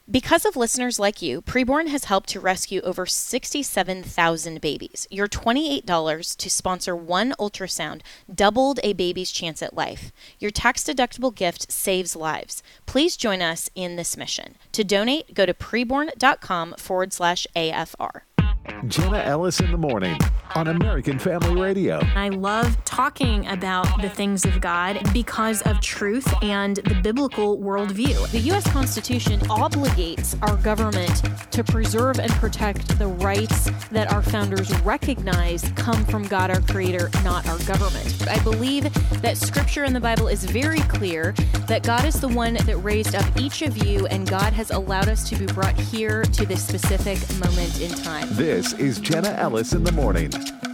Because of listeners like you, Preborn has helped to rescue over 67,000 babies. Your $28 to sponsor one ultrasound doubled a baby's chance at life. Your tax-deductible gift saves lives. Please join us in this mission. To donate, go to preborn.com/AFR. Jenna Ellis in the morning on American Family Radio. I love talking about the things of God because of truth and the biblical worldview. The U.S. Constitution obligates our government to preserve and protect the rights that our founders recognize come from God, our Creator, not our government. I believe that Scripture in the Bible is very clear that God is the one that raised up each of you, and God has allowed us to be brought here to this specific moment in time. This is Jenna Ellis in the morning.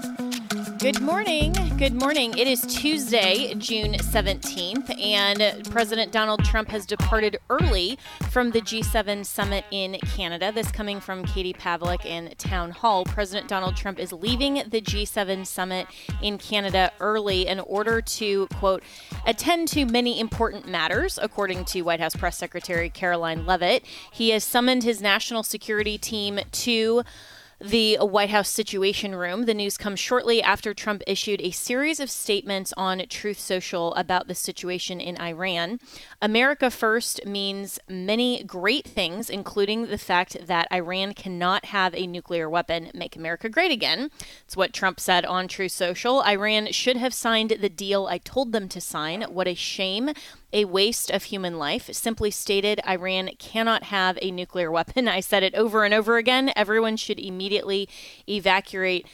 Good morning. Good morning. It is Tuesday, June 17th, and President Donald Trump has departed early from the G7 summit in Canada. This coming from Katie Pavlik in Town Hall. President Donald Trump is leaving the G7 summit in Canada early in order to, quote, attend to many important matters, according to White House Press Secretary Caroline Leavitt. He has summoned his national security team to the White House Situation Room. The news comes shortly after Trump issued a series of statements on Truth Social about the situation in Iran. America first means many great things, including the fact that Iran cannot have a nuclear weapon. Make America great again. It's what Trump said on Truth Social. Iran should have signed the deal I told them to sign. What a shame. A waste of human life. Simply stated, Iran cannot have a nuclear weapon. I said it over and over again. Everyone should immediately evacuate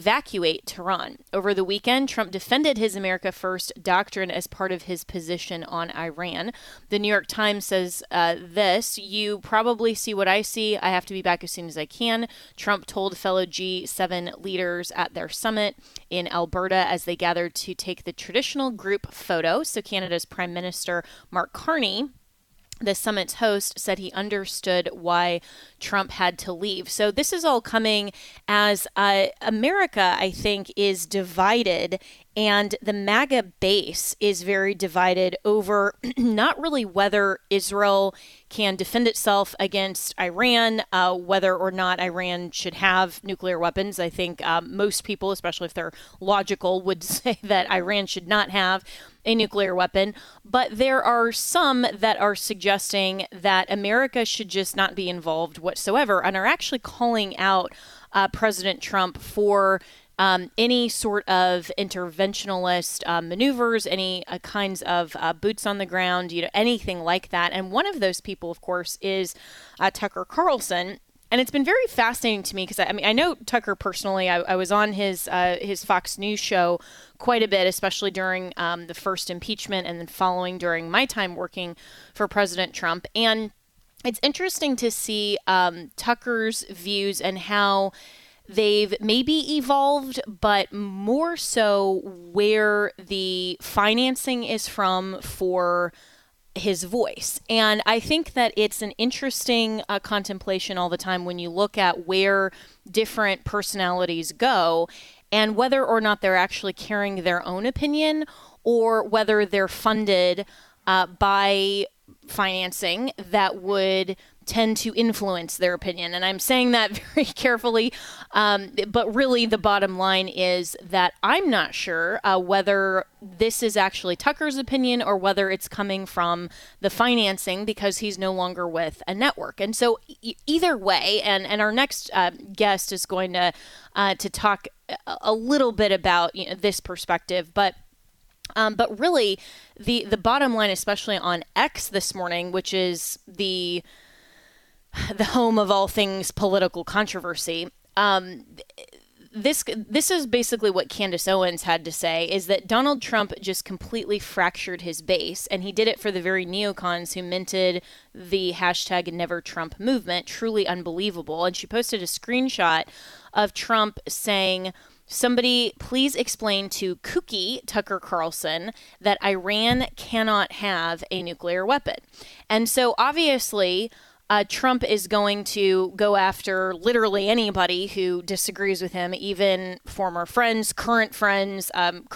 Tehran. Over the weekend, Trump defended his America First doctrine as part of his position on Iran. The New York Times says this: "You probably see what I see. I have to be back as soon as I can," Trump told fellow G7 leaders at their summit in Alberta as they gathered to take the traditional group photo. So Canada's Prime Minister Mark Carney, the summit's host, said he understood why Trump had to leave. So this is all coming as America, I think, is divided, and the MAGA base is very divided over not really whether Israel can defend itself against Iran, whether or not Iran should have nuclear weapons. I think most people, especially if they're logical, would say that Iran should not have a nuclear weapon. But there are some that are suggesting that America should just not be involved whatsoever and are actually calling out President Trump for any sort of interventionalist maneuvers, any kinds of boots on the ground, anything like that. And one of those people, of course, is Tucker Carlson. And it's been very fascinating to me because I know Tucker personally. I was on his Fox News show quite a bit, especially during the first impeachment and then following during my time working for President Trump. And it's interesting to see Tucker's views and how they've maybe evolved, but more so where the financing is from for his voice. And I think that it's an interesting contemplation all the time when you look at where different personalities go and whether or not they're actually carrying their own opinion or whether they're funded by financing that would tend to influence their opinion. And I'm saying that very carefully, but really the bottom line is that I'm not sure whether this is actually Tucker's opinion or whether it's coming from the financing because he's no longer with a network. And so either way, and our next guest is going to talk a little bit about this perspective, but really the bottom line, especially on X this morning, which is the home of all things political controversy. This is basically what Candace Owens had to say, is that Donald Trump just completely fractured his base, and he did it for the very neocons who minted the hashtag #NeverTrump movement. Truly unbelievable. And she posted a screenshot of Trump saying, "Somebody please explain to kooky Tucker Carlson that Iran cannot have a nuclear weapon." And so obviously Trump is going to go after literally anybody who disagrees with him, even former friends, current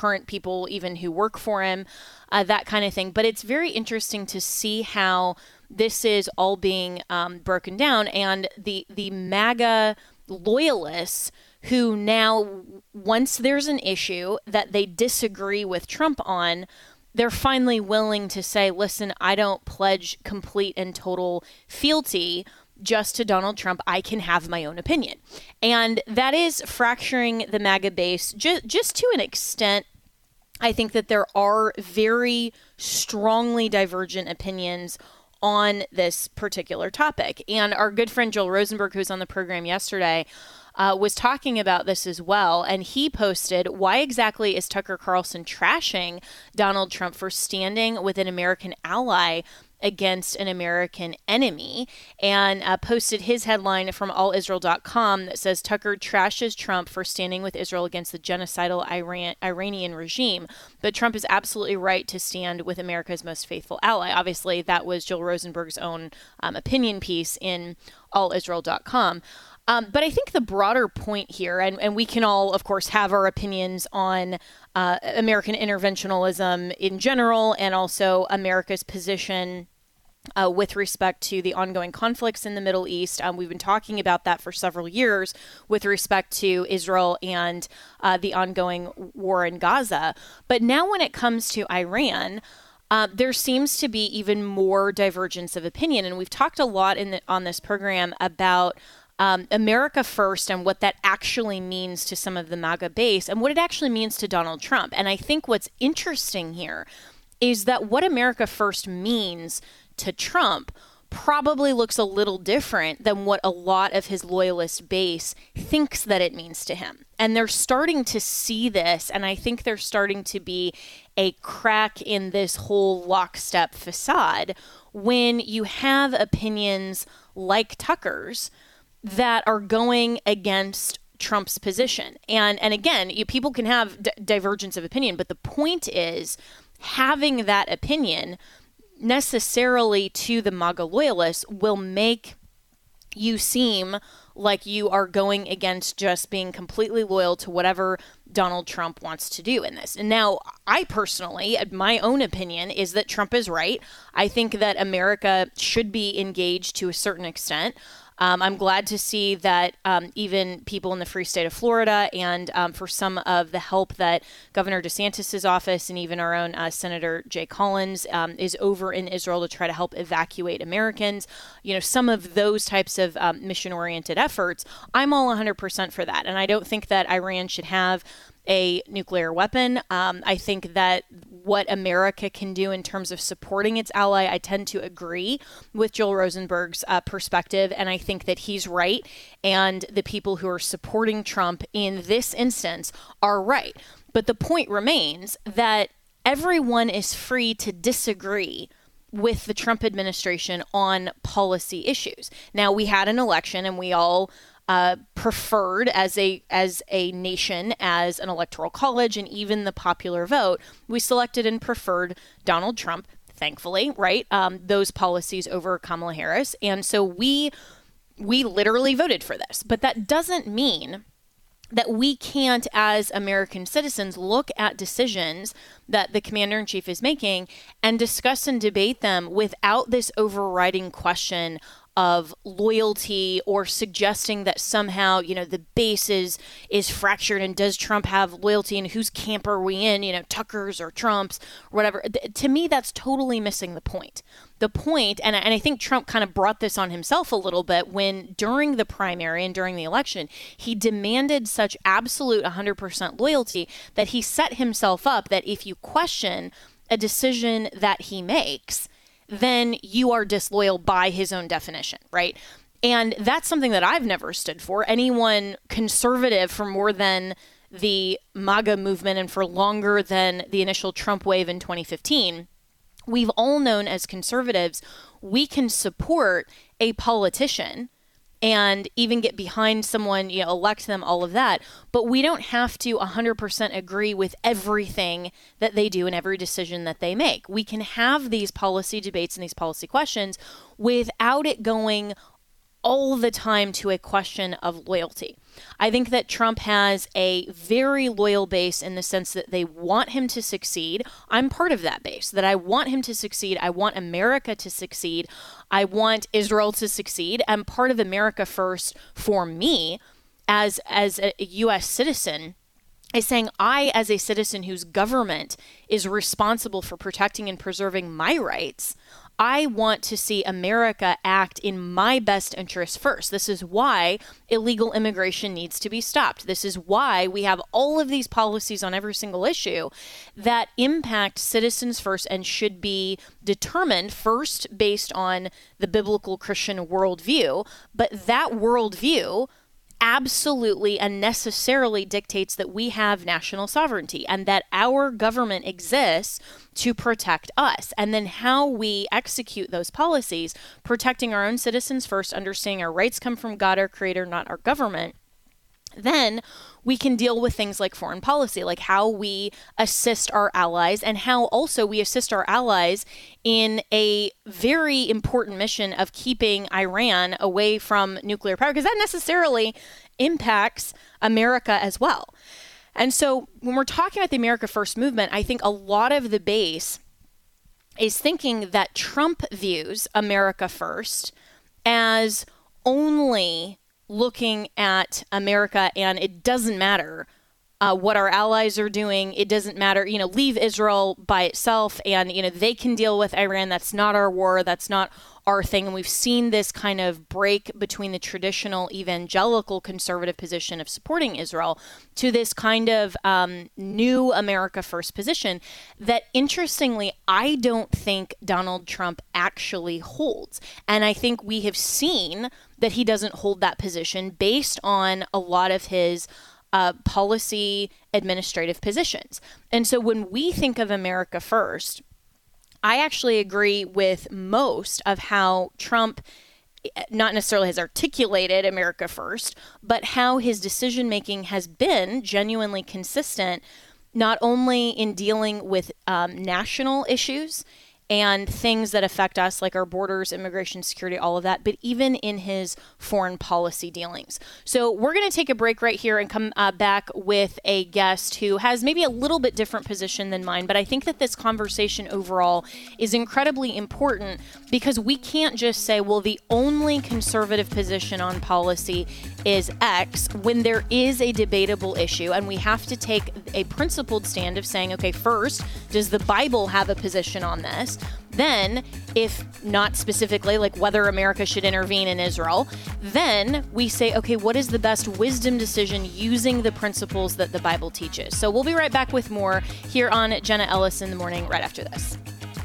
people even who work for him, that kind of thing. But it's very interesting to see how this is all being broken down. And the MAGA loyalists who now, once there's an issue that they disagree with Trump on, they're finally willing to say, listen, I don't pledge complete and total fealty just to Donald Trump. I can have my own opinion. And that is fracturing the MAGA base just to an extent. I think that there are very strongly divergent opinions on this particular topic. And our good friend Joel Rosenberg, who was on the program yesterday, was talking about this as well. And he posted, why exactly is Tucker Carlson trashing Donald Trump for standing with an American ally against an American enemy? And posted his headline from allisrael.com that says, Tucker trashes Trump for standing with Israel against the genocidal Iranian regime, but Trump is absolutely right to stand with America's most faithful ally. Obviously, that was Joel Rosenberg's own opinion piece in allisrael.com. But I think the broader point here, and we can all, of course, have our opinions on American interventionism in general, and also America's position with respect to the ongoing conflicts in the Middle East. We've been talking about that for several years with respect to Israel and the ongoing war in Gaza. But now when it comes to Iran, there seems to be even more divergence of opinion. And we've talked a lot on this program about America First and what that actually means to some of the MAGA base and what it actually means to Donald Trump. And I think what's interesting here is that what America First means to Trump probably looks a little different than what a lot of his loyalist base thinks that it means to him. And they're starting to see this, and I think there's starting to be a crack in this whole lockstep facade when you have opinions like Tucker's that are going against Trump's position. And again, people can have divergence of opinion, but the point is having that opinion necessarily to the MAGA loyalists will make you seem like you are going against just being completely loyal to whatever Donald Trump wants to do in this. And now, I personally, my own opinion is that Trump is right. I think that America should be engaged to a certain extent. I'm glad to see that even people in the free state of Florida and for some of the help that Governor DeSantis' office and even our own Senator Jay Collins is over in Israel to try to help evacuate Americans. You know, some of those types of mission-oriented efforts, I'm all 100% for that. And I don't think that Iran should have a nuclear weapon. I think that what America can do in terms of supporting its ally, I tend to agree with Joel Rosenberg's perspective, and I think that he's right, and the people who are supporting Trump in this instance are right. But the point remains that everyone is free to disagree with the Trump administration on policy issues. Now, we had an election, and we all preferred as a nation, as an electoral college, and even the popular vote, we selected and preferred Donald Trump, thankfully, right? Those policies over Kamala Harris. And so we literally voted for this. But that doesn't mean that we can't, as American citizens, look at decisions that the commander-in-chief is making and discuss and debate them without this overriding question of loyalty or suggesting that somehow, you know, the base is fractured and does Trump have loyalty and whose camp are we in, you know, Tucker's or Trump's or whatever. To me, that's totally missing the point. The point, and I think Trump kind of brought this on himself a little bit when during the primary and during the election, he demanded such absolute 100% loyalty that he set himself up that if you question a decision that he makes, then you are disloyal by his own definition, right? And that's something that I've never stood for. Anyone conservative for more than the MAGA movement and for longer than the initial Trump wave in 2015, we've all known as conservatives, we can support a politician and even get behind someone, you know, elect them, all of that. But we don't have to 100% agree with everything that they do and every decision that they make. We can have these policy debates and these policy questions without it going all the time to a question of loyalty. I think that Trump has a very loyal base in the sense that they want him to succeed. I'm part of that base, that I want him to succeed. I want America to succeed. I want Israel to succeed. And part of America First for me as a U.S. citizen is saying I, as a citizen whose government is responsible for protecting and preserving my rights, I want to see America act in my best interest first. This is why illegal immigration needs to be stopped. This is why we have all of these policies on every single issue that impact citizens first and should be determined first based on the biblical Christian worldview. But that worldview absolutely and necessarily dictates that we have national sovereignty and that our government exists to protect us. And then how we execute those policies, protecting our own citizens first, understanding our rights come from God, our creator, not our government, then we can deal with things like foreign policy, like how we assist our allies and how also we assist our allies in a very important mission of keeping Iran away from nuclear power, because that necessarily impacts America as well. And so when we're talking about the America First movement, I think a lot of the base is thinking that Trump views America First as only looking at America and it doesn't matter what our allies are doing. It doesn't matter, leave Israel by itself and, they can deal with Iran. That's not our war. That's not our thing. And we've seen this kind of break between the traditional evangelical conservative position of supporting Israel to this kind of new America First position that, interestingly, I don't think Donald Trump actually holds. And I think we have seen that he doesn't hold that position based on a lot of his policy administrative positions. And so when we think of America First, I actually agree with most of how Trump not necessarily has articulated America First, but how his decision making has been genuinely consistent, not only in dealing with national issues and things that affect us, like our borders, immigration, security, all of that, but even in his foreign policy dealings. So we're going to take a break right here and come back with a guest who has maybe a little bit different position than mine, but I think that this conversation overall is incredibly important because we can't just say, well, the only conservative position on policy is X when there is a debatable issue, and we have to take a principled stand of saying, okay, first, does the Bible have a position on this? Then, if not specifically, like whether America should intervene in Israel, then we say, okay, what is the best wisdom decision using the principles that the Bible teaches? So we'll be right back with more here on Jenna Ellis in the Morning right after this.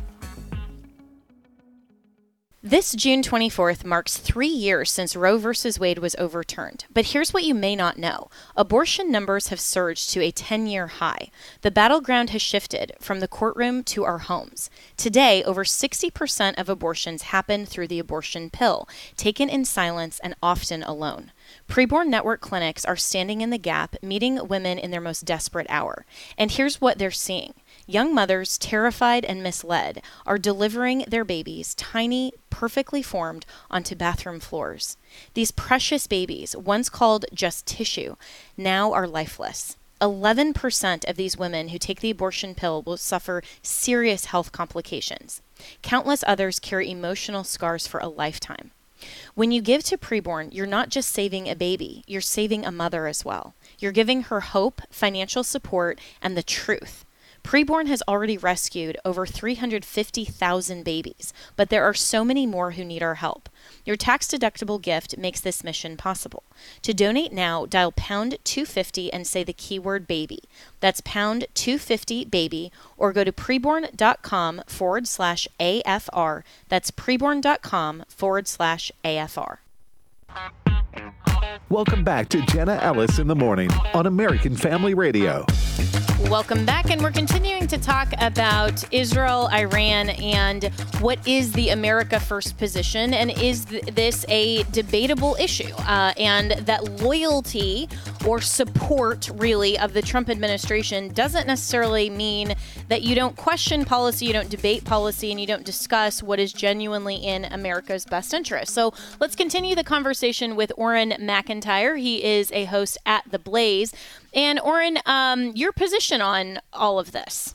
This June 24th marks 3 years since Roe v. Wade was overturned. But here's what you may not know. Abortion numbers have surged to a 10-year high. The battleground has shifted from the courtroom to our homes. Today, over 60% of abortions happen through the abortion pill, taken in silence and often alone. Preborn Network clinics are standing in the gap, meeting women in their most desperate hour. And here's what they're seeing. Young mothers, terrified and misled, are delivering their babies, tiny, perfectly formed, onto bathroom floors. These precious babies, once called just tissue, now are lifeless. 11% of these women who take the abortion pill will suffer serious health complications. Countless others carry emotional scars for a lifetime. When you give to Preborn, you're not just saving a baby, you're saving a mother as well. You're giving her hope, financial support, and the truth. Preborn has already rescued over 350,000 babies, but there are so many more who need our help. Your tax-deductible gift makes this mission possible. To donate now, dial pound 250 and say the keyword baby. That's pound 250 baby, or go to preborn.com/AFR. That's preborn.com/AFR. Welcome back to Jenna Ellis in the Morning on American Family Radio. Welcome back, and we're continuing to talk about Israel, Iran, and what is the America First position, and is this a debatable issue, and that loyalty or support, really, of the Trump administration doesn't necessarily mean that you don't question policy, you don't debate policy, and you don't discuss what is genuinely in America's best interest. So let's continue the conversation with Oren McIntyre. He is a host at The Blaze. And Oren, your position on all of this?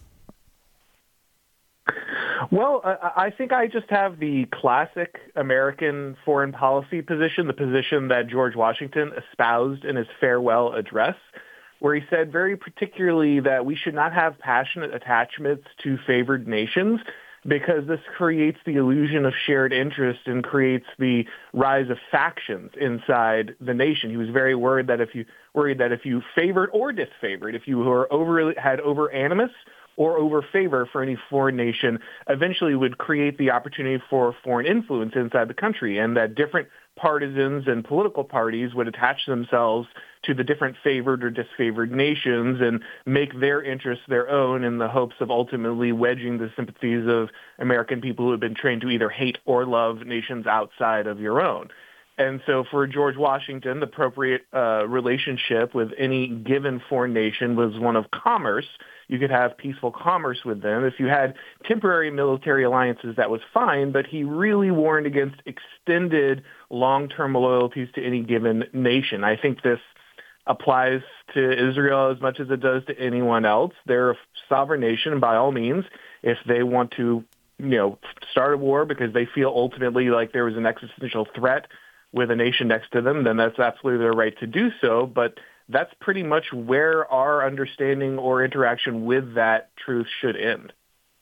Well, I think I just have the classic American foreign policy position, the position that George Washington espoused in his farewell address, where he said very particularly that we should not have passionate attachments to favored nations because this creates the illusion of shared interest and creates the rise of factions inside the nation. He was very worried that if you favored or disfavored, if you were had over animus or over favor for any foreign nation, eventually would create the opportunity for foreign influence inside the country, and that different partisans and political parties would attach themselves to the different favored or disfavored nations and make their interests their own in the hopes of ultimately wedging the sympathies of American people who have been trained to either hate or love nations outside of your own. And so for George Washington, the appropriate relationship with any given foreign nation was one of commerce. You could have peaceful commerce with them. If you had temporary military alliances, that was fine, but he really warned against extended long-term loyalties to any given nation. I think this applies to Israel as much as it does to anyone else. They're a sovereign nation, and by all means, if they want to, start a war because they feel ultimately like there was an existential threat with a nation next to them, then that's absolutely their right to do so. But that's pretty much where our understanding or interaction with that truth should end.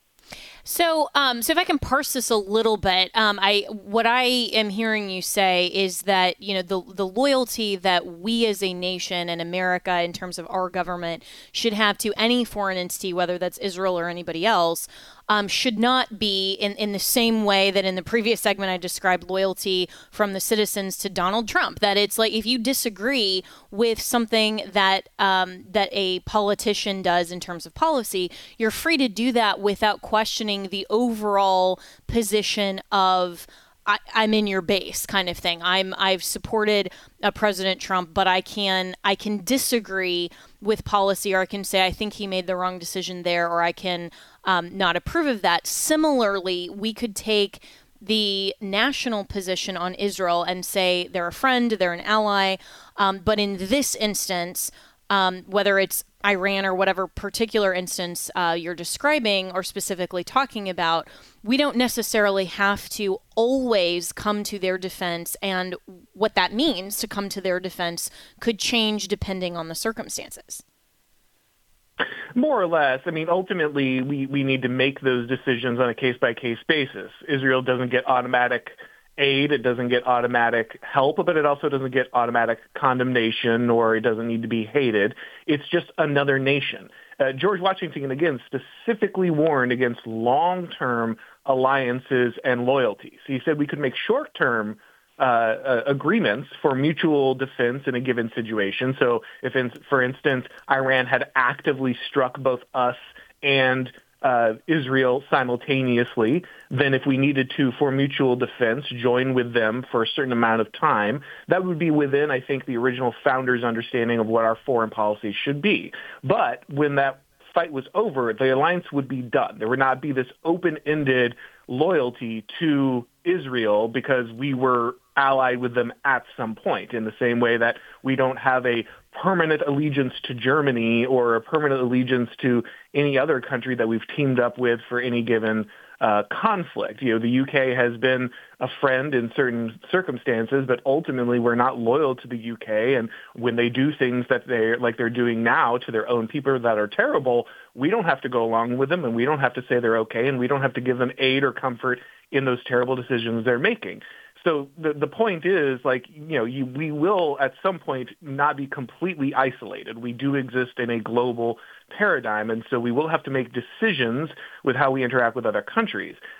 So if I can parse this a little bit, what I am hearing you say is that, the loyalty that we as a nation and America in terms of our government should have to any foreign entity, whether that's Israel or anybody else, should not be in the same way that in the previous segment I described loyalty from the citizens to Donald Trump. That it's like if you disagree with something that a politician does in terms of policy, you're free to do that without questioning the overall position of I'm in your base kind of thing. I've supported President Trump, but I can disagree with policy, or I can say I think he made the wrong decision there, or I can not approve of that. Similarly, we could take the national position on Israel and say they're a friend, they're an ally, but in this instance, whether it's Iran or whatever particular instance you're describing or specifically talking about, we don't necessarily have to always come to their defense, and what that means to come to their defense could change depending on the circumstances. More or less. I mean, ultimately, we need to make those decisions on a case-by-case basis. Israel doesn't get automatic aid, it doesn't get automatic help, but it also doesn't get automatic condemnation, or it doesn't need to be hated. It's just another nation. George Washington, again, specifically warned against long-term alliances and loyalties. He said we could make short-term agreements for mutual defense in a given situation. So if, for instance, Iran had actively struck both us and Israel simultaneously, then if we needed to, for mutual defense, join with them for a certain amount of time, that would be within, I think, the original founders' understanding of what our foreign policy should be. But when that fight was over, the alliance would be done. There would not be this open-ended loyalty to Israel because we were allied with them at some point, in the same way that we don't have a permanent allegiance to Germany or a permanent allegiance to any other country that we've teamed up with for any given conflict. The UK has been a friend in certain circumstances, but ultimately we're not loyal to the UK. And when they do things that they're doing now to their own people that are terrible, we don't have to go along with them, and we don't have to say they're okay, and we don't have to give them aid or comfort in those terrible decisions they're making. So the point is, we will at some point not be completely isolated. We do exist in a global paradigm, and so we will have to make decisions with how we interact with other countries.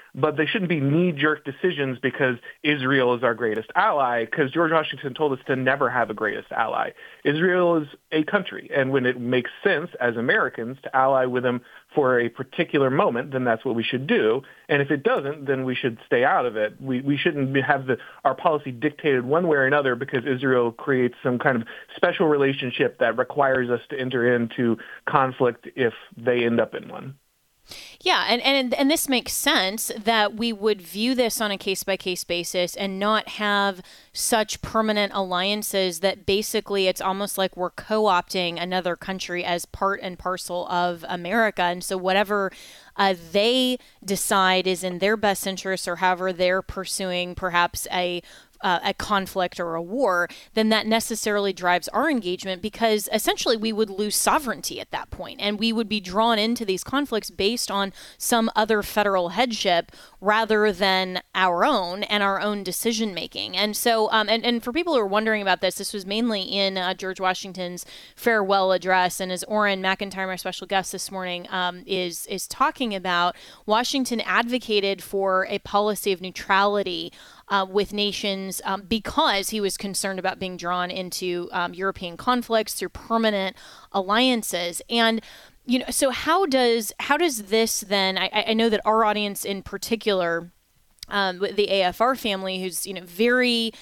but they shouldn't be knee-jerk decisions because Israel is our greatest ally, because George Washington told us to never have a greatest ally. Israel is a country, and when it makes sense as Americans to ally with them for a particular moment, then that's what we should do. And if it doesn't, then we should stay out of it. We shouldn't have our policy dictated one way or another because Israel creates some kind of special relationship that requires us to enter into conflict if they end up in one. Yeah, and this makes sense that we would view this on a case-by-case basis and not have such permanent alliances that basically it's almost like we're co-opting another country as part and parcel of America. And so whatever they decide is in their best interest, or however they're pursuing perhaps a conflict or a war, then that necessarily drives our engagement, because essentially we would lose sovereignty at that point, and we would be drawn into these conflicts based on some other federal headship rather than our own and our own decision making. And so, and for people who are wondering about this, this was mainly in George Washington's farewell address, and as Orrin McIntyre, my special guest this morning, is talking about, Washington advocated for a policy of neutrality with nations because he was concerned about being drawn into European conflicts through permanent alliances. And so how does this then? I know that our audience in particular, the AFR family, who's very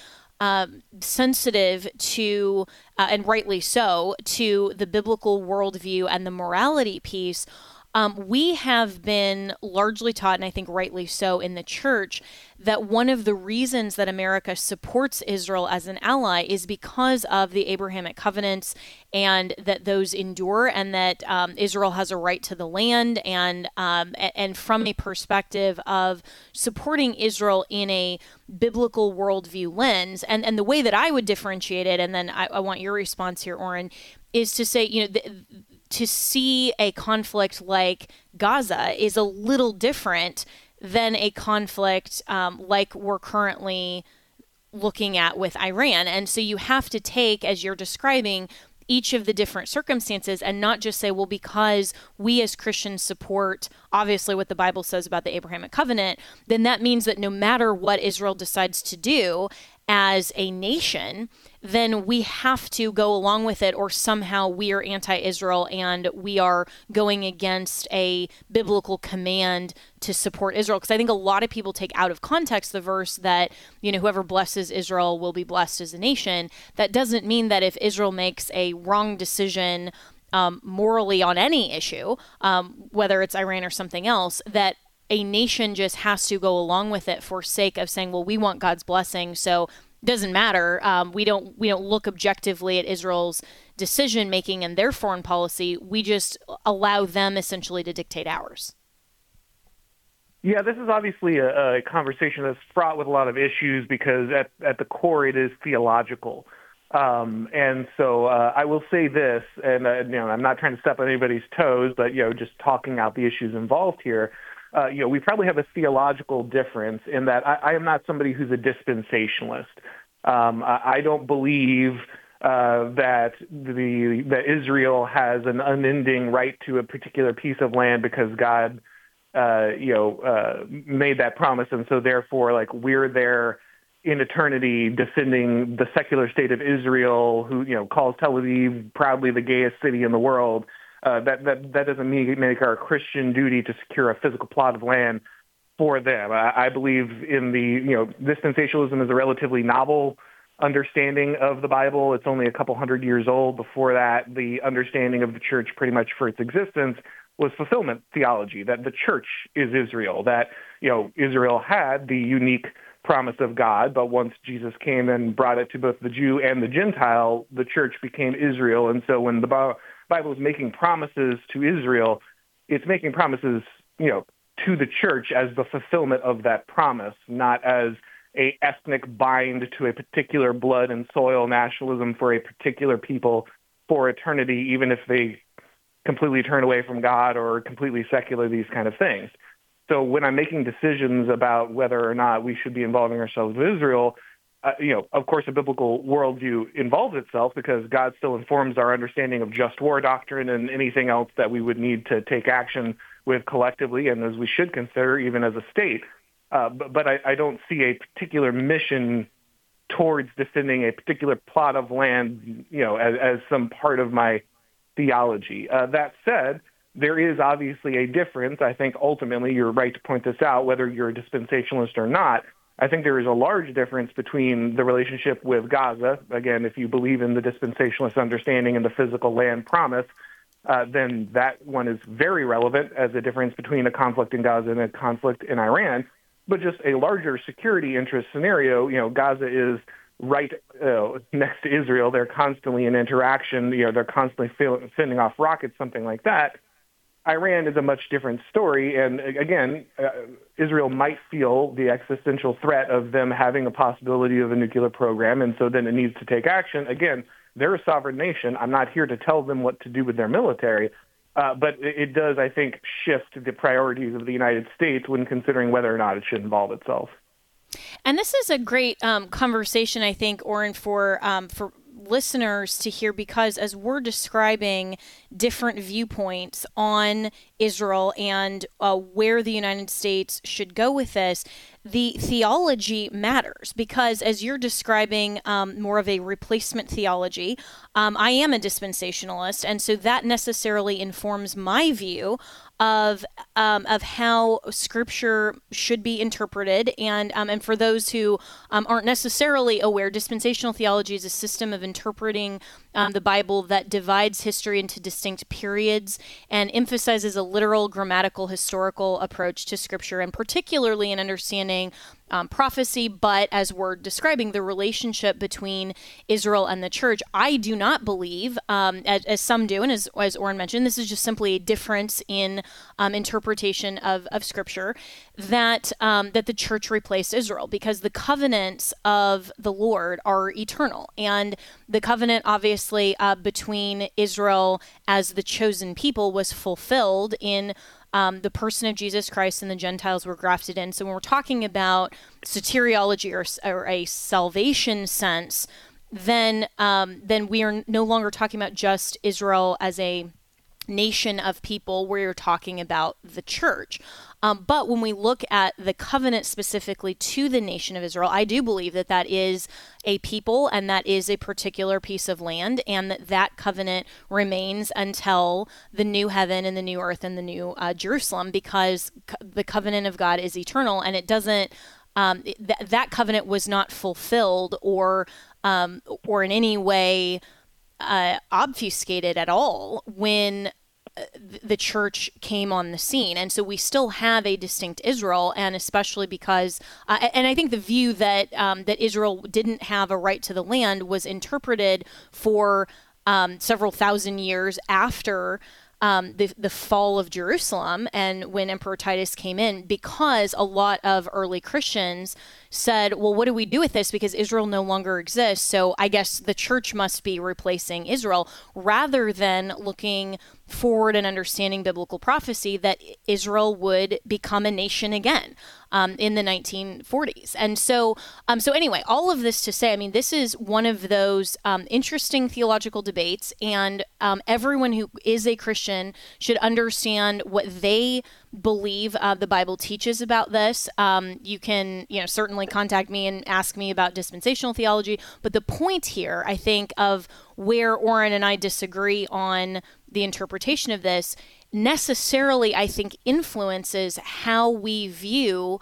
sensitive to, and rightly so, to the biblical worldview and the morality piece. We have been largely taught, and I think rightly so in the church, that one of the reasons that America supports Israel as an ally is because of the Abrahamic covenants, and that those endure, and that Israel has a right to the land, and from a perspective of supporting Israel in a biblical worldview lens. And the way that I would differentiate it, and then I want your response here, Orrin, is to say, to see a conflict like Gaza is a little different than a conflict like we're currently looking at with Iran. And so you have to take, as you're describing, each of the different circumstances and not just say, well, because we as Christians support, obviously, what the Bible says about the Abrahamic covenant, then that means that no matter what Israel decides to do as a nation, then we have to go along with it, or somehow we are anti-Israel and we are going against a biblical command to support Israel. Because I think a lot of people take out of context the verse that, whoever blesses Israel will be blessed as a nation. That doesn't mean that if Israel makes a wrong decision morally on any issue, whether it's Iran or something else, that a nation just has to go along with it for sake of saying, well, we want God's blessing, so it doesn't matter. We don't look objectively at Israel's decision making and their foreign policy. We just allow them essentially to dictate ours. Yeah, this is obviously a conversation that's fraught with a lot of issues because at the core it is theological. And so I will say this, and I'm not trying to step on anybody's toes, but just talking out the issues involved here. We probably have a theological difference in that I am not somebody who's a dispensationalist. I don't believe that Israel has an unending right to a particular piece of land because God, made that promise, and so therefore, we're there in eternity defending the secular state of Israel, who calls Tel Aviv proudly the gayest city in the world. That doesn't make our Christian duty to secure a physical plot of land for them. I believe in dispensationalism is a relatively novel understanding of the Bible. It's only a couple hundred years old. Before that, the understanding of the church pretty much for its existence was fulfillment theology, that the church is Israel, that, Israel had the unique promise of God, but once Jesus came and brought it to both the Jew and the Gentile, the church became Israel. And so when the Bible is making promises to Israel, it's making promises, to the church as the fulfillment of that promise, not as a ethnic bind to a particular blood and soil nationalism for a particular people for eternity, even if they completely turn away from God or completely secular, these kind of things. So when I'm making decisions about whether or not we should be involving ourselves with Israel, of course, a biblical worldview involves itself because God still informs our understanding of just war doctrine and anything else that we would need to take action with collectively, and as we should consider even as a state. but I don't see a particular mission towards defending a particular plot of land, as some part of my theology. That said, there is obviously a difference. I think ultimately you're right to point this out, whether you're a dispensationalist or not. I think there is a large difference between the relationship with Gaza. Again, if you believe in the dispensationalist understanding and the physical land promise, then that one is very relevant as a difference between a conflict in Gaza and a conflict in Iran. But just a larger security interest scenario, Gaza is right next to Israel. They're constantly in interaction. They're constantly sending off rockets, something like that. Iran is a much different story. And again, Israel might feel the existential threat of them having a possibility of a nuclear program. And so then it needs to take action. Again, they're a sovereign nation. I'm not here to tell them what to do with their military. But it does, I think, shift the priorities of the United States when considering whether or not it should involve itself. And this is a great conversation, I think, Oren, for listeners to hear, because as we're describing different viewpoints on Israel and where the United States should go with this, the theology matters, because as you're describing more of a replacement theology, I am a dispensationalist, and so that necessarily informs my view of how Scripture should be interpreted. And for those who aren't necessarily aware, dispensational theology is a system of interpreting the Bible that divides history into distinct periods and emphasizes a literal, grammatical, historical approach to Scripture, and particularly in understanding prophecy, but as we're describing the relationship between Israel and the church. I do not believe, as some do, and as Oren mentioned, this is just simply a difference in interpretation of Scripture, that the church replaced Israel, because the covenants of the Lord are eternal. And the covenant, obviously, between Israel as the chosen people was fulfilled in the person of Jesus Christ, and the Gentiles were grafted in. So when we're talking about soteriology or a salvation sense, then we are no longer talking about just Israel as a nation of people. We're talking about the church. But when we look at the covenant specifically to the nation of Israel, I do believe that is a people and that is a particular piece of land, and that covenant remains until the new heaven and the new earth and the new Jerusalem, because the covenant of God is eternal, and it doesn't. That covenant was not fulfilled or in any way obfuscated at all when the church came on the scene. And so we still have a distinct Israel, and especially because, and I think the view that Israel didn't have a right to the land was interpreted for several thousand years after the fall of Jerusalem and when Emperor Titus came in, because a lot of early Christians said, well, what do we do with this? Because Israel no longer exists. So I guess the church must be replacing Israel, rather than looking forward and understanding biblical prophecy that Israel would become a nation again in the 1940s. And so anyway, all of this to say, I mean, this is one of those interesting theological debates, and everyone who is a Christian should understand what they believe the Bible teaches about this. You can, certainly contact me and ask me about dispensational theology. But the point here, I think, of where Oren and I disagree on the interpretation of this necessarily, I think, influences how we view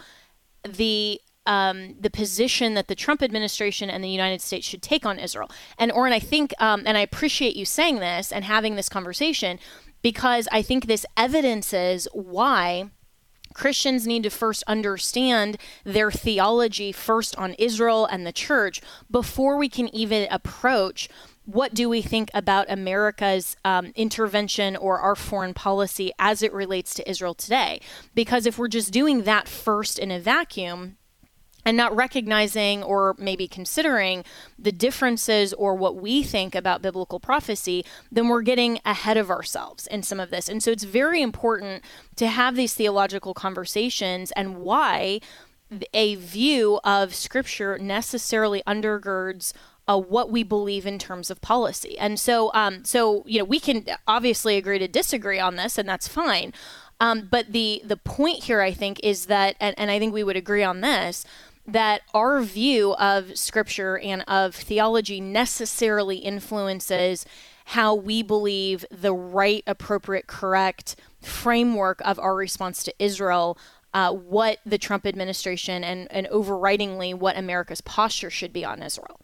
the position that the Trump administration and the United States should take on Israel. And Oren, I think, and I appreciate you saying this and having this conversation, because I think this evidences why Christians need to first understand their theology first on Israel and the church before we can even approach what do we think about America's intervention or our foreign policy as it relates to Israel today. Because if we're just doing that first in a vacuum and not recognizing or maybe considering the differences or what we think about biblical prophecy, then we're getting ahead of ourselves in some of this. And so it's very important to have these theological conversations, and why a view of Scripture necessarily undergirds what we believe in terms of policy. And so we can obviously agree to disagree on this, and that's fine. But the point here, I think, is that, and I think we would agree on this, that our view of Scripture and of theology necessarily influences how we believe the right, appropriate, correct framework of our response to Israel, what the Trump administration and overridingly what America's posture should be on Israel.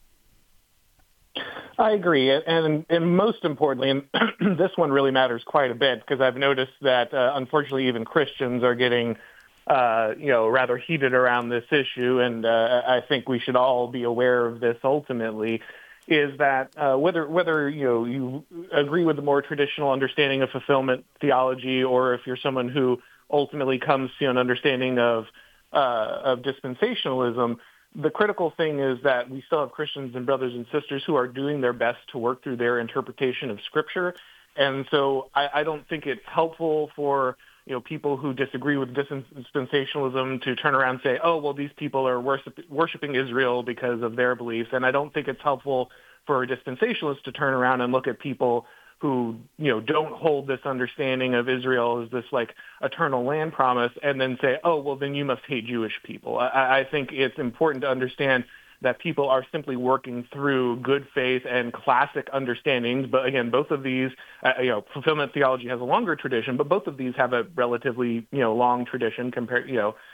I agree. And most importantly, and this one really matters quite a bit, because I've noticed that, unfortunately, even Christians are getting rather heated around this issue, and I think we should all be aware of this ultimately, is that whether you agree with the more traditional understanding of fulfillment theology, or if you're someone who ultimately comes to an understanding of dispensationalism, the critical thing is that we still have Christians and brothers and sisters who are doing their best to work through their interpretation of Scripture. And so I don't think it's helpful for people who disagree with dispensationalism to turn around and say, oh, well, these people are worshiping Israel because of their beliefs. And I don't think it's helpful for dispensationalists to turn around and look at people who, don't hold this understanding of Israel as this like eternal land promise and then say, oh, well, then you must hate Jewish people. I think it's important to understand that people are simply working through good faith and classic understandings. But again, both of these, fulfillment theology has a longer tradition, but both of these have a relatively, long tradition compared,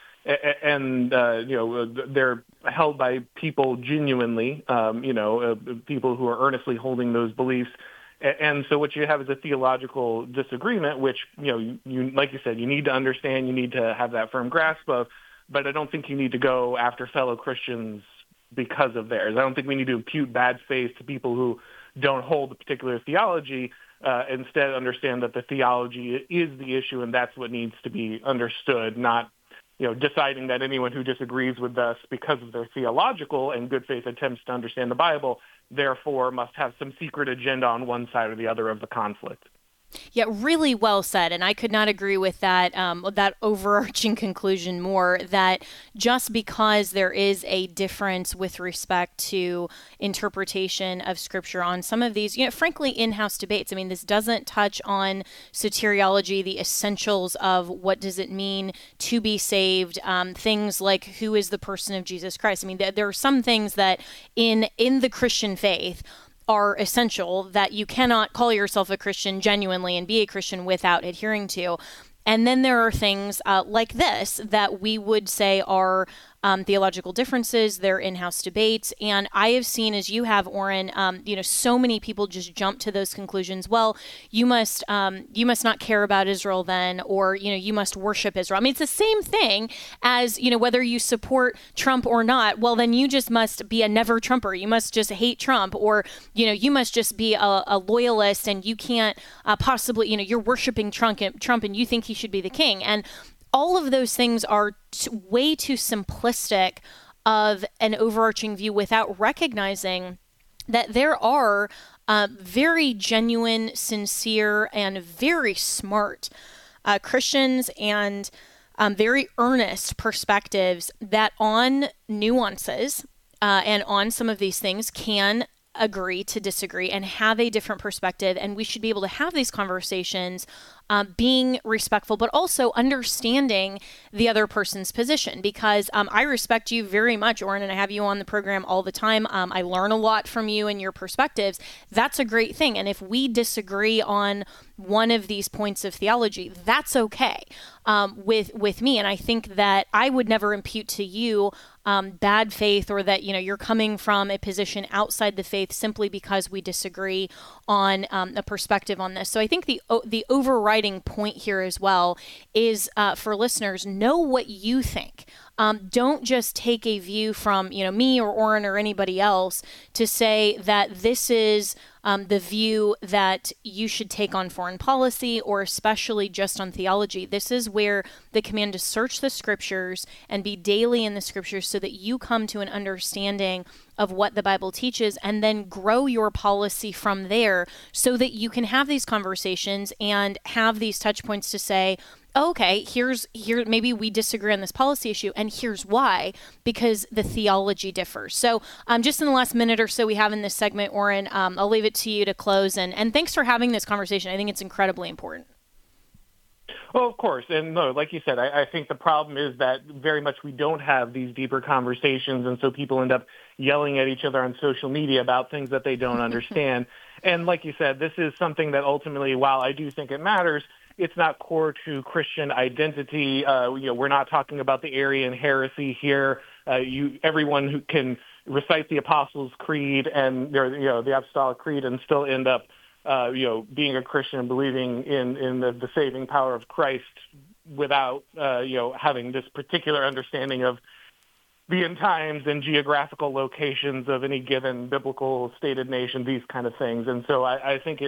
and they're held by people genuinely, people who are earnestly holding those beliefs. And so what you have is a theological disagreement, which, you like you said, you need to understand, you need to have that firm grasp of, but I don't think you need to go after fellow Christians because of theirs. I don't think we need to impute bad faith to people who don't hold a particular theology. Instead, understand that the theology is the issue, and that's what needs to be understood, not deciding that anyone who disagrees with us because of their theological and good faith attempts to understand the Bible, therefore must have some secret agenda on one side or the other of the conflict. Yeah, really well said. And I could not agree with that overarching conclusion more, that just because there is a difference with respect to interpretation of Scripture on some of these, frankly, in-house debates. I mean, this doesn't touch on soteriology, the essentials of what does it mean to be saved, things like who is the person of Jesus Christ. I mean, there are some things that in the Christian faith are essential that you cannot call yourself a Christian genuinely and be a Christian without adhering to. And then there are things like this that we would say are theological differences, they're in-house debates. And I have seen, as you have, Oren, so many people just jump to those conclusions. Well, you must not care about Israel then, or, you must worship Israel. I mean, it's the same thing as, whether you support Trump or not. Well, then you just must be a never Trumper. You must just hate Trump, or, you must just be a loyalist, and you can't possibly, you're worshiping Trump and you think he should be the king. And all of those things are way too simplistic of an overarching view without recognizing that there are very genuine, sincere, and very smart Christians and very earnest perspectives that on nuances and on some of these things can agree to disagree and have a different perspective. And we should be able to have these conversations being respectful, but also understanding the other person's position, because I respect you very much, Oren, and I have you on the program all the time. I learn a lot from you and your perspectives. That's a great thing. And if we disagree on one of these points of theology, that's okay with me. And I think that I would never impute to you bad faith, or that, you're coming from a position outside the faith simply because we disagree on a perspective on this. So I think the overriding point here as well is for listeners, know what you think. Don't just take a view from, me or Oren or anybody else to say that this is the view that you should take on foreign policy, or especially just on theology. This is where the command to search the Scriptures and be daily in the Scriptures so that you come to an understanding of what the Bible teaches, and then grow your policy from there so that you can have these conversations and have these touch points to say, okay, here, maybe we disagree on this policy issue, and here's why, because the theology differs. So just in the last minute or so we have in this segment, Oren, I'll leave it to you to close, and thanks for having this conversation. I think it's incredibly important. Oh, of course. And no, like you said, I think the problem is that very much we don't have these deeper conversations. And so people end up yelling at each other on social media about things that they don't understand. And like you said, this is something that ultimately, while I do think it matters, it's not core to Christian identity. We're not talking about the Arian heresy here. Everyone who can recite the Apostles' Creed and the Apostolic Creed and still end up being a Christian and believing in the saving power of Christ without, having this particular understanding of the end times and geographical locations of any given biblical stated nation, these kind of things. And so I think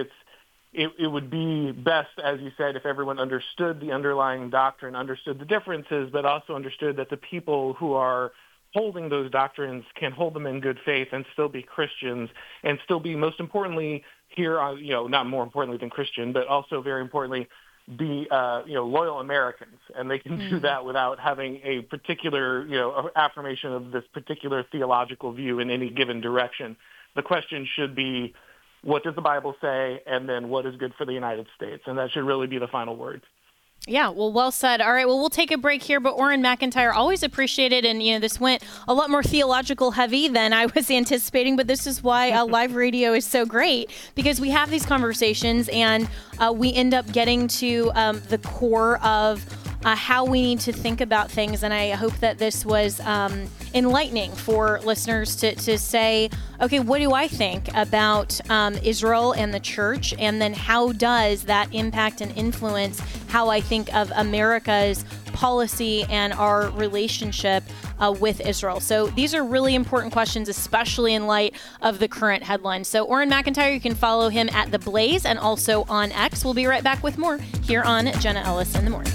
it would be best, as you said, if everyone understood the underlying doctrine, understood the differences, but also understood that the people who are holding those doctrines can hold them in good faith and still be Christians and still be, most importantly, here, not more importantly than Christian, but also very importantly, be, loyal Americans. And they can do that without having a particular, affirmation of this particular theological view in any given direction. The question should be, what does the Bible say? And then what is good for the United States? And that should really be the final word. Yeah, well said. All right, well, we'll take a break here, but Oren McIntyre, always appreciate it. And, this went a lot more theological heavy than I was anticipating, but this is why live radio is so great, because we have these conversations and we end up getting to the core of how we need to think about things. And I hope that this was enlightening for listeners to say, okay, what do I think about Israel and the church? And then how does that impact and influence how I think of America's policy and our relationship with Israel? So these are really important questions, especially in light of the current headlines. So Oren McIntyre, you can follow him at The Blaze and also on X. We'll be right back with more here on Jenna Ellis in the Morning.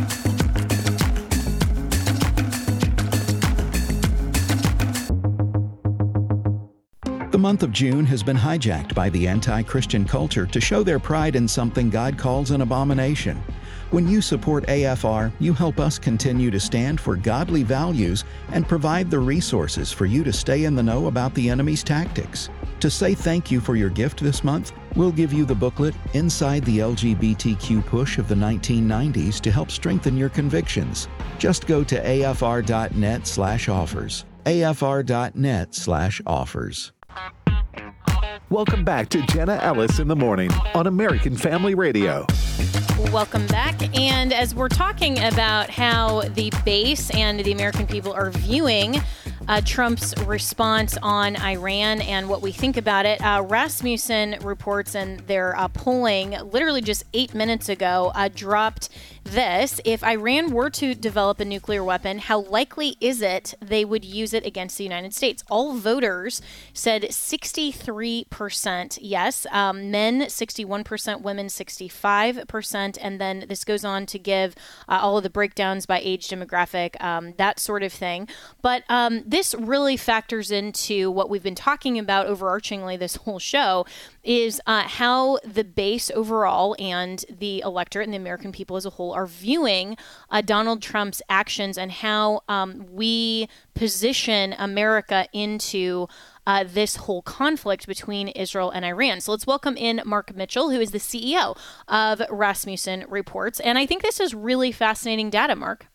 The month of June has been hijacked by the anti-Christian culture to show their pride in something God calls an abomination. When you support AFR, you help us continue to stand for godly values and provide the resources for you to stay in the know about the enemy's tactics. To say thank you for your gift this month, we'll give you the booklet Inside the LGBTQ Push of the 1990s to help strengthen your convictions. Just go to afr.net/offers. afr.net/offers. Welcome back to Jenna Ellis in the Morning on American Family Radio. Welcome back. And as we're talking about how the base and the American people are viewing Trump's response on Iran and what we think about it, Rasmussen reports, and their polling literally just 8 minutes ago dropped this. If Iran were to develop a nuclear weapon, how likely is it they would use it against the United States? All voters said 63% yes, men 61%, women 65%, and then this goes on to give all of the breakdowns by age demographic, that sort of thing. But this really factors into what we've been talking about overarchingly this whole show, is how the base overall and the electorate and the American people as a whole are viewing Donald Trump's actions and how we position America into this whole conflict between Israel and Iran. So let's welcome in Mark Mitchell, who is the CEO of Rasmussen Reports. And I think this is really fascinating data, Mark.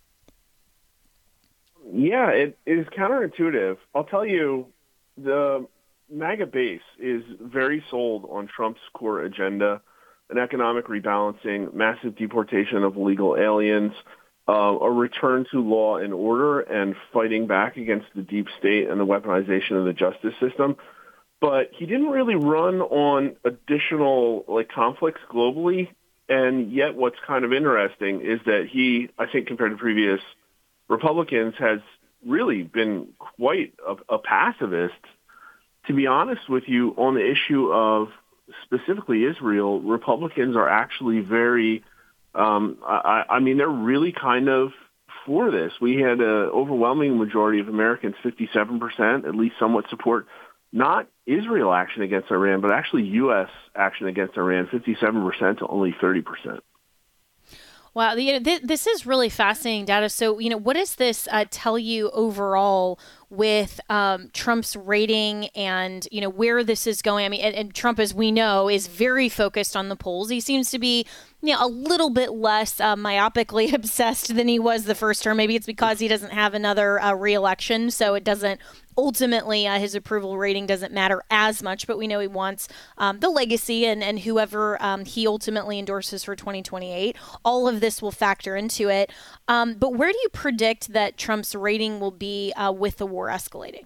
Yeah, it is counterintuitive. I'll tell you, the MAGA base is very sold on Trump's core agenda, an economic rebalancing, massive deportation of illegal aliens, a return to law and order, and fighting back against the deep state and the weaponization of the justice system. But he didn't really run on additional conflicts globally. And yet what's kind of interesting is that he, I think compared to previous Republicans, has really been quite a pacifist. To be honest with you, on the issue of specifically Israel, Republicans are actually very, they're really kind of for this. We had an overwhelming majority of Americans, 57%, at least somewhat support not Israel action against Iran, but actually U.S. action against Iran, 57% to only 30%. Wow, this is really fascinating data. So, what does this tell you overall with Trump's rating and, where this is going. I mean, and Trump, as we know, is very focused on the polls. He seems to be a little bit less myopically obsessed than he was the first term. Maybe it's because he doesn't have another re-election, so it doesn't ultimately his approval rating doesn't matter as much. But we know he wants the legacy and whoever he ultimately endorses for 2028. All of this will factor into it. But where do you predict that Trump's rating will be with the war escalating?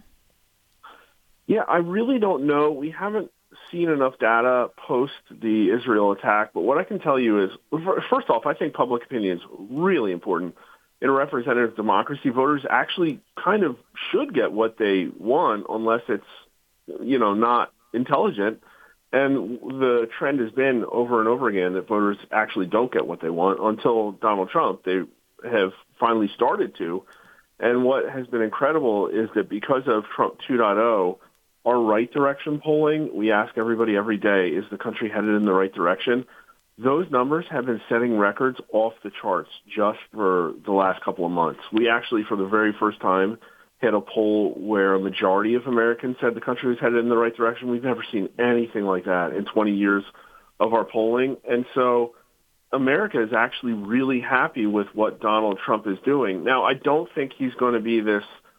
Yeah, I really don't know. We haven't seen enough data post the Israel attack, but what I can tell you is, first off, I think public opinion is really important. In a representative democracy, voters actually kind of should get what they want unless it's, not intelligent. And the trend has been over and over again that voters actually don't get what they want until Donald Trump. They have finally started to. And what has been incredible is that because of Trump 2.0, our right direction polling, we ask everybody every day, is the country headed in the right direction? Those numbers have been setting records off the charts just for the last couple of months. We actually, for the very first time, had a poll where a majority of Americans said the country was headed in the right direction. We've never seen anything like that in 20 years of our polling. And so America is actually really happy with what Donald Trump is doing. Now, I don't think he's going to be this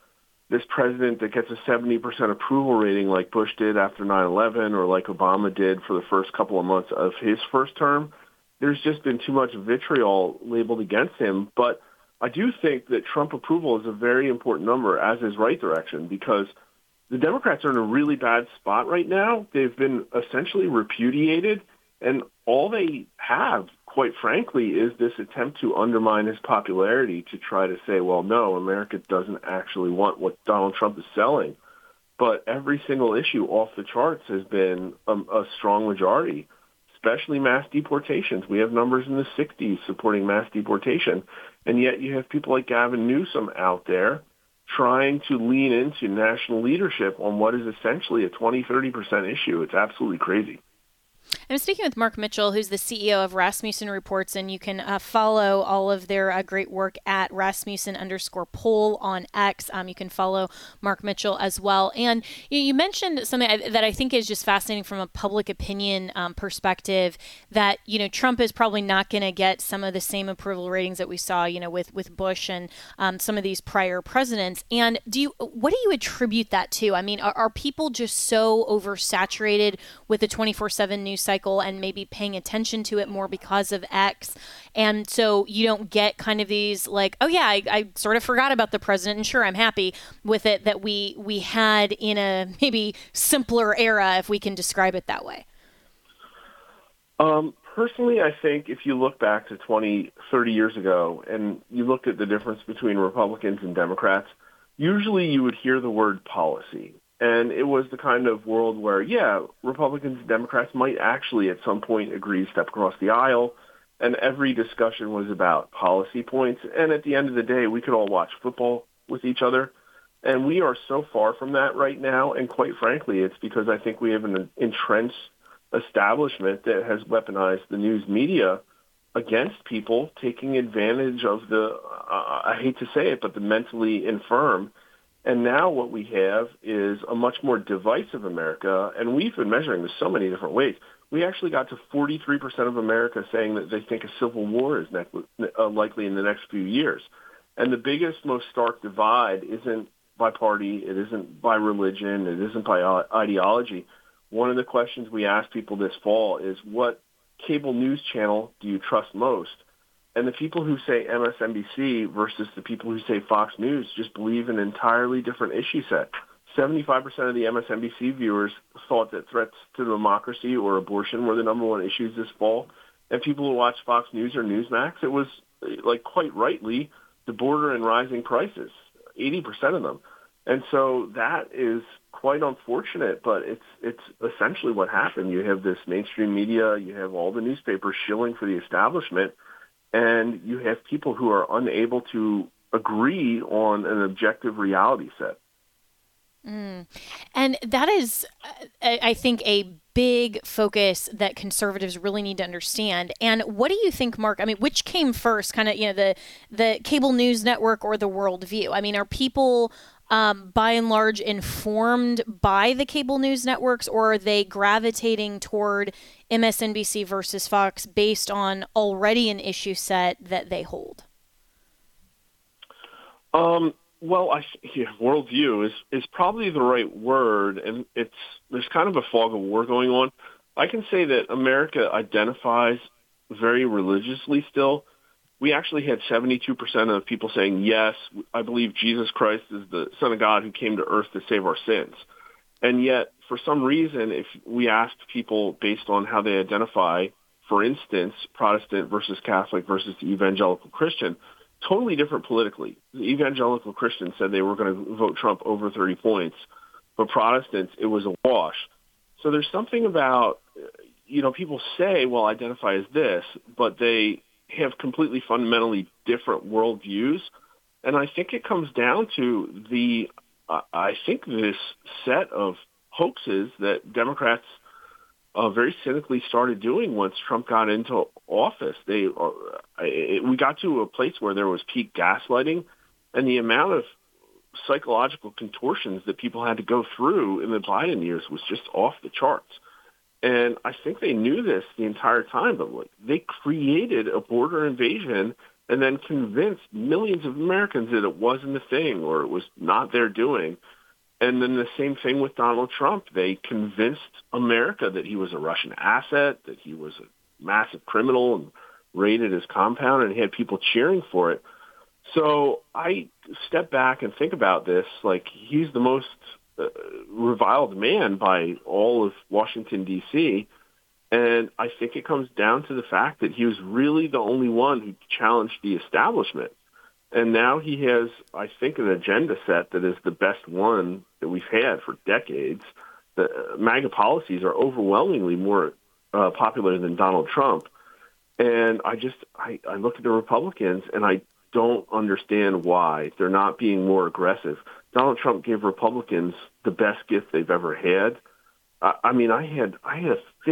president that gets a 70% approval rating like Bush did after 9/11 or like Obama did for the first couple of months of his first term. There's just been too much vitriol labeled against him. But I do think that Trump approval is a very important number, as is right direction, because the Democrats are in a really bad spot right now. They've been essentially repudiated, and all they have, quite frankly, is this attempt to undermine his popularity to try to say, well, no, America doesn't actually want what Donald Trump is selling. But every single issue off the charts has been a strong majority, especially mass deportations. We have numbers in the 60s supporting mass deportation, and yet you have people like Gavin Newsom out there trying to lean into national leadership on what is essentially a 20-30% issue. It's absolutely crazy. I'm speaking with Mark Mitchell, who's the CEO of Rasmussen Reports, and you can follow all of their great work at Rasmussen_poll on X. You can follow Mark Mitchell as well. And you mentioned something that I think is just fascinating from a public opinion perspective, that, Trump is probably not going to get some of the same approval ratings that we saw, with Bush and some of these prior presidents. And what do you attribute that to? I mean, are people just so oversaturated with the 24/7 news cycle and maybe paying attention to it more because of X? And so you don't get kind of these like, oh yeah, I sort of forgot about the president, and sure, I'm happy with it that we had in a maybe simpler era, if we can describe it that way. Personally, I think if you look back to 20, 30 years ago and you looked at the difference between Republicans and Democrats, usually you would hear the word policy. And it was the kind of world where, yeah, Republicans and Democrats might actually at some point agree to step across the aisle, and every discussion was about policy points. And at the end of the day, we could all watch football with each other. And we are so far from that right now. And quite frankly, it's because I think we have an entrenched establishment that has weaponized the news media against people, taking advantage of the, I hate to say it, but the mentally infirm. And now what we have is a much more divisive America, and we've been measuring this so many different ways. We actually got to 43% of America saying that they think a civil war is likely in the next few years. And the biggest, most stark divide isn't by party, it isn't by religion, it isn't by ideology. One of the questions we asked people this fall is, what cable news channel do you trust most? And the people who say MSNBC versus the people who say Fox News just believe an entirely different issue set. 75% of the MSNBC viewers thought that threats to democracy or abortion were the number one issues this fall. And people who watch Fox News or Newsmax, it was, like, quite rightly, the border and rising prices, 80% of them. And so that is quite unfortunate, but it's essentially what happened. You have this mainstream media, you have all the newspapers shilling for the establishment, and you have people who are unable to agree on an objective reality set. And that is, I think, a big focus that conservatives really need to understand. And what do you think, Mark? I mean, which came first, kind of, the cable news network or the worldview? I mean, are people by and large informed by the cable news networks, or are they gravitating toward MSNBC versus Fox based on already an issue set that they hold? Well, worldview is probably the right word, and there's kind of a fog of war going on. I can say that America identifies very religiously still. We actually had 72% of people saying, yes, I believe Jesus Christ is the Son of God who came to earth to save our sins. And yet, for some reason, if we asked people based on how they identify, for instance, Protestant versus Catholic versus the evangelical Christian, totally different politically. The evangelical Christians said they were going to vote Trump over 30 points, but Protestants, it was a wash. So there's something about, people say, well, identify as this, but they have completely fundamentally different worldviews. And I think it comes down to this set of hoaxes that Democrats very cynically started doing once Trump got into office. We got to a place where there was peak gaslighting, and the amount of psychological contortions that people had to go through in the Biden years was just off the charts. And I think they knew this the entire time, but they created a border invasion and then convinced millions of Americans that it wasn't a thing or it was not their doing. And then the same thing with Donald Trump. They convinced America that he was a Russian asset, that he was a massive criminal and raided his compound, and he had people cheering for it. So I step back and think about this like he's the most reviled man by all of Washington, D.C., and I think it comes down to the fact that he was really the only one who challenged the establishment. And now he has, I think, an agenda set that is the best one that we've had for decades. The MAGA policies are overwhelmingly more popular than Donald Trump. And I look at the Republicans, and I don't understand why they're not being more aggressive. Donald Trump gave Republicans the best gift they've ever had. I had a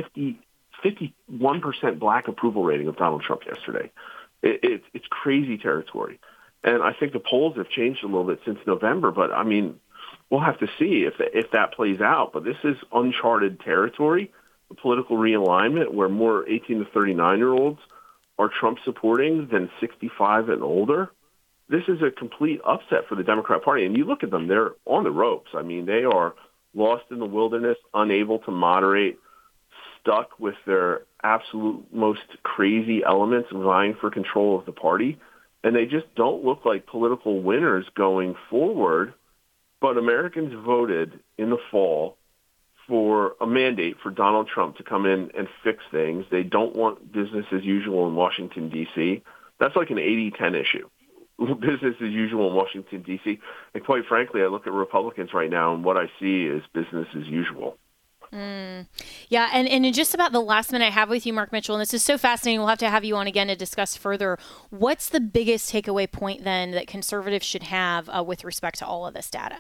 51% black approval rating of Donald Trump yesterday. It's crazy territory. And I think the polls have changed a little bit since November, but we'll have to see if that plays out. But this is uncharted territory, the political realignment where more 18 to 39-year-olds are Trump supporting than 65 and older. This is a complete upset for the Democrat Party. And you look at them, they're on the ropes. They are lost in the wilderness, unable to moderate, stuck with their absolute most crazy elements vying for control of the party. And they just don't look like political winners going forward. But Americans voted in the fall for a mandate for Donald Trump to come in and fix things. They don't want business as usual in Washington, D.C. That's like an 80-10 issue. Business as usual in Washington, D.C. And quite frankly, I look at Republicans right now, and what I see is business as usual. Yeah, and in just about the last minute I have with you, Mark Mitchell, and this is so fascinating, we'll have to have you on again to discuss further. What's the biggest takeaway point then that conservatives should have with respect to all of this data?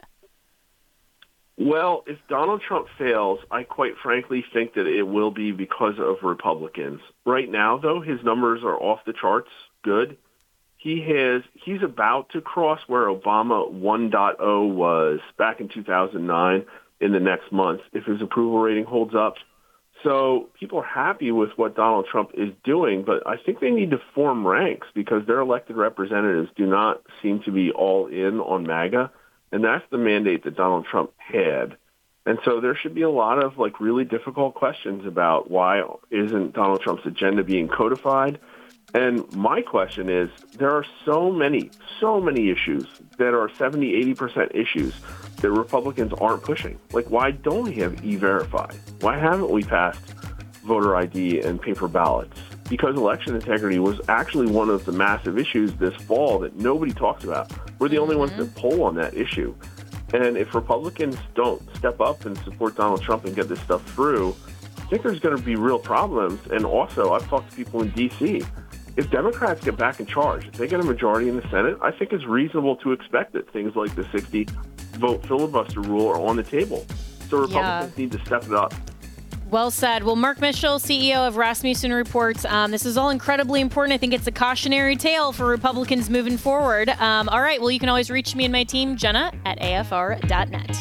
Well, if Donald Trump fails, I quite frankly think that it will be because of Republicans. Right now, though, his numbers are off the charts good. He's about to cross where Obama 1.0 was back in 2009 in the next month if his approval rating holds up. So people are happy with what Donald Trump is doing, but I think they need to form ranks because their elected representatives do not seem to be all in on MAGA. And that's the mandate that Donald Trump had. And so there should be a lot of really difficult questions about why isn't Donald Trump's agenda being codified. And my question is, there are so many issues that are 70, 80% issues that Republicans aren't pushing. Why don't we have E-Verify? Why haven't we passed voter ID and paper ballots? Because election integrity was actually one of the massive issues this fall that nobody talks about. We're the only ones that poll on that issue. And if Republicans don't step up and support Donald Trump and get this stuff through, I think there's going to be real problems. And also, I've talked to people in D.C., if Democrats get back in charge, if they get a majority in the Senate, I think it's reasonable to expect that things like the 60-vote filibuster rule are on the table. So Republicans need to step it up. Well said. Well, Mark Mitchell, CEO of Rasmussen Reports, this is all incredibly important. I think it's a cautionary tale for Republicans moving forward. All right. Well, you can always reach me and my team, Jenna, at afr.net.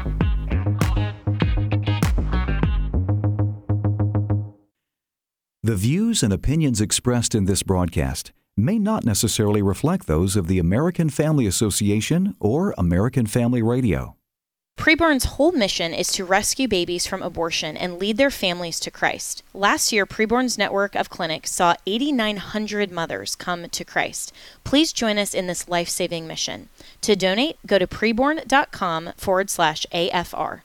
The views and opinions expressed in this broadcast may not necessarily reflect those of the American Family Association or American Family Radio. Preborn's whole mission is to rescue babies from abortion and lead their families to Christ. Last year, Preborn's network of clinics saw 8,900 mothers come to Christ. Please join us in this life-saving mission. To donate, go to preborn.com/AFR.